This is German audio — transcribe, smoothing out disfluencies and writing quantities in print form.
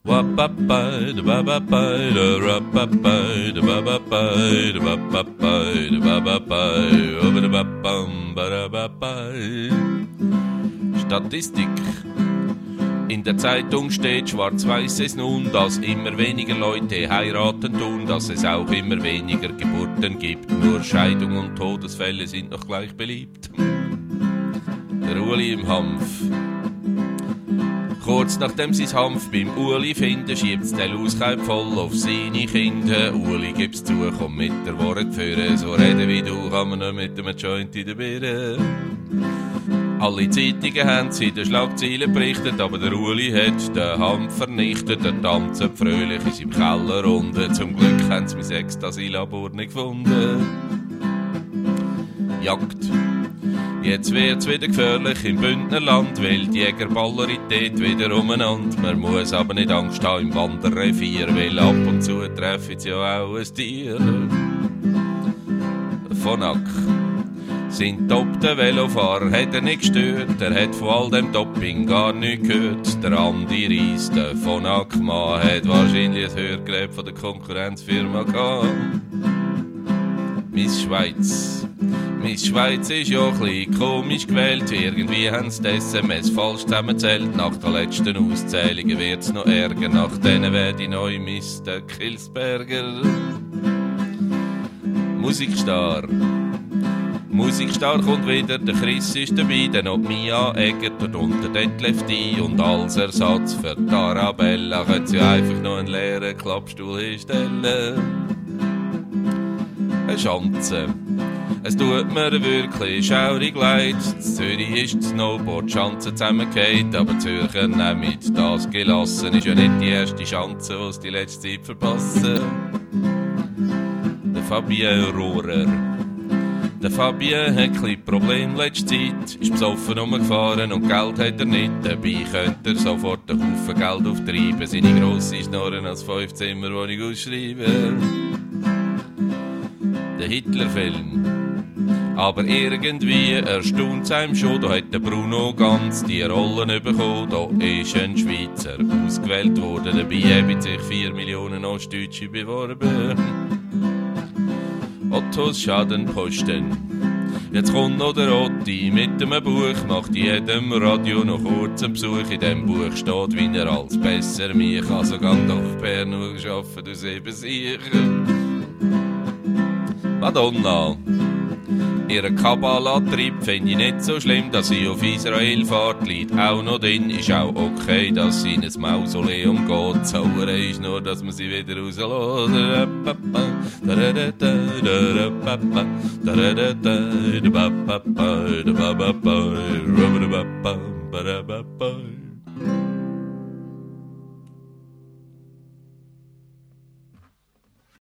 Statistik. In der Zeitung steht schwarz-weiß es nun, dass immer weniger Leute heiraten tun, dass es auch immer weniger Geburten gibt. Nur Scheidung und Todesfälle sind noch gleich beliebt. Der Uli im Hanf. Kurz nachdem sie's Hanf beim Uli finden, schiebt's den Lauskaib voll auf seine Kinder. Uli, gib's zu, komm mit der Wort führen, so reden wie du, kann man nur mit einem Joint in der Birne. Alle Zeitungen haben's in den Schlagzeilen berichtet, aber der Uli hat den Hanf vernichtet. Er tanzt fröhlich in seinem Keller unten. Zum Glück haben sie mein Ecstasy-Labor nicht gefunden. Jagd. Jetzt wird's wieder gefährlich im Bündnerland, weil die Jäger ballern dort wieder umeinander. Man muss aber nicht Angst haben im Wanderrevier, weil ab und zu treffen sie ja auch ein Tier. Von Ack. Sein Top, der Velofahrer, hat er nicht gestört. Er hat von all dem Topping gar nichts gehört. Der Andi Reis, der von Ackmann, hat wahrscheinlich ein Hörgerät von der Konkurrenzfirma gehabt. Miss Schweiz. Miss Schweiz ist ja ein bisschen komisch gewählt. Irgendwie haben sie die SMS falsch zusammengezählt. Nach der letzten Auszählung wird's noch ärger. Nach denen wäre die neue Miss der Kilsberger. Musikstar. Musikstar kommt wieder, der Chris ist dabei, dann noch Mia Eggert und der Detlef D. Und als Ersatz für die Arabella können sie einfach noch einen leeren Klappstuhl hinstellen. Eine Schanze. Es tut mir wirklich schaurig leid. In Zürich ist die Snowboard-Schanze zusammengefallen, aber Zürcher nehmen das gelassen. Ist ja nicht die erste Schanze, die sie die letzte Zeit verpassen. Der Fabien Rohrer. Der Fabien hat ein kleines Problem letzte Zeit, ist besoffen rumgefahren und Geld hat er nicht. Dabei könnte er sofort einen Haufen Geld auftreiben, seine grosse Schnorren als 5 Zimmerwohnung ausschreiben. Der Hitler-Film. Aber irgendwie erstaunt's einem schon, da hat der Bruno Ganz die Rollen bekommen. Da ist ein Schweizer ausgewählt worden, dabei haben sich 4 Millionen Ostdeutsche beworben. Ottos Schadenposten. Jetzt kommt noch der Otti mit einem Buch, macht jedem Radio noch kurz einen Besuch. In dem Buch steht, wie er als besser mich kann. Also gang doch auf Bern nur arbeiten, du eben sicher. Madonna. Ihren Kabbala-Trip finde ich nicht so schlimm, dass sie auf Israel fährt, liegt auch noch drin. Ist auch okay, dass sie in ein Mausoleum geht. Sauer ist nur, dass man sie wieder rauslässt.